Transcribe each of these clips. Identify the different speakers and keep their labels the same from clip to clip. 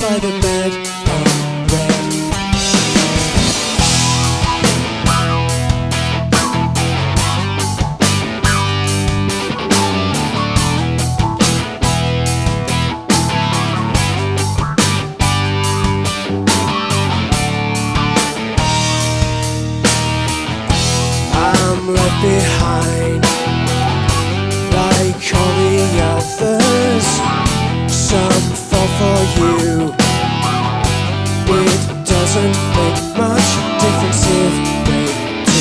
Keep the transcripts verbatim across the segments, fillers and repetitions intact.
Speaker 1: by the bed of red. I'm left behind like all the others. Some fall for you. It doesn't make much difference if they do.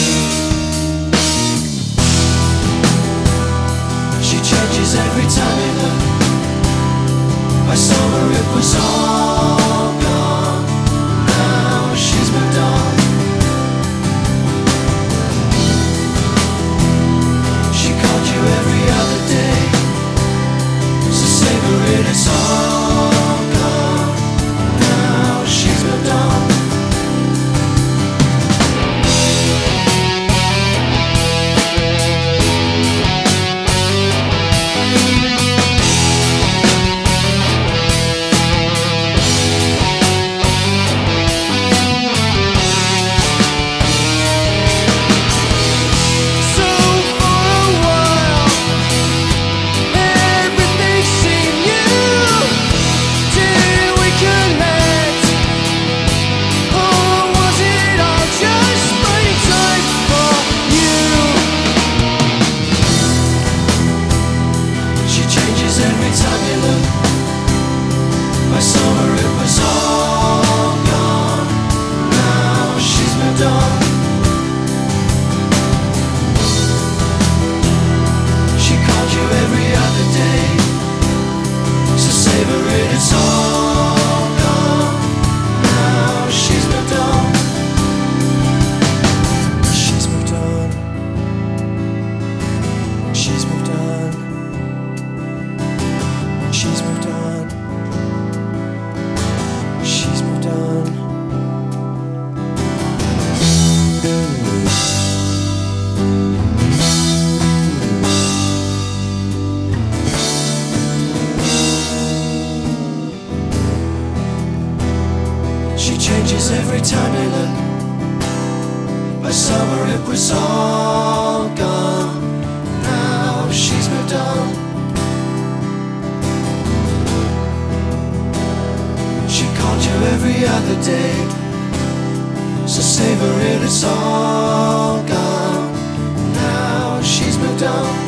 Speaker 2: She changes every time you look. By summer it was all gone. Now she's moved on. She called you every other day, so savor it, it's all gone. Now she's moved on. By summer it was all gone. Now she's moved on. She called you every other day, so savor it, it's all gone. Now she's moved on.
Speaker 1: She's moved on. She's moved on. She's moved on. She's moved on.
Speaker 2: She changes every time you look. By summer it was all gone. Now she's moved on. She called you every other day, so savor it, it's all gone. Now she's moved on.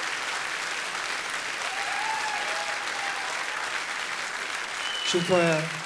Speaker 1: Dziękuję.